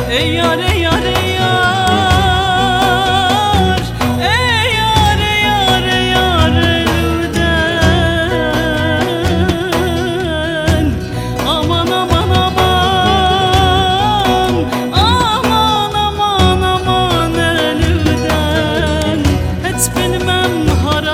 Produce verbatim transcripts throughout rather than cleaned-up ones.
Ey yar ey yar ey yar, ey yar ey yar ey yar elden. Aman aman aman, aman aman aman elden. Hiç bilmem hara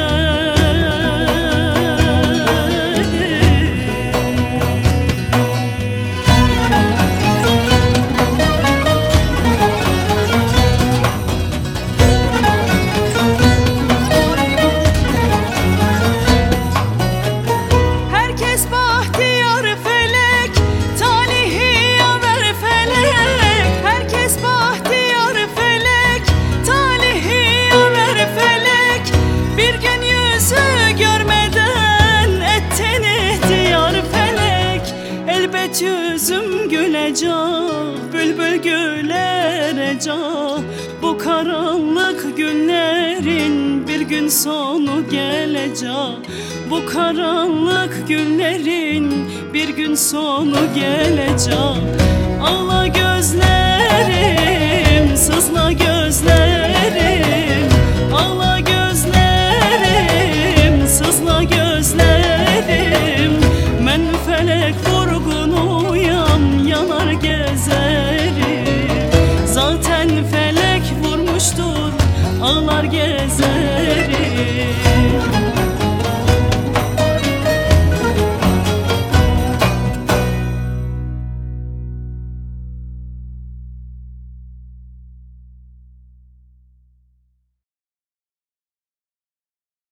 yüzüm gülecek, bülbül gülerecek. Bu karanlık günlerin bir gün sonu gelecek. Bu karanlık günlerin bir gün sonu gelecek. Ağla gözlerim, sızla gözlerim. Ağla gözlerim, sızla gözlerim. Men felek vurgunuyam, yanar gezerim. Zaten felek vurmuştur, ağlar gezerim.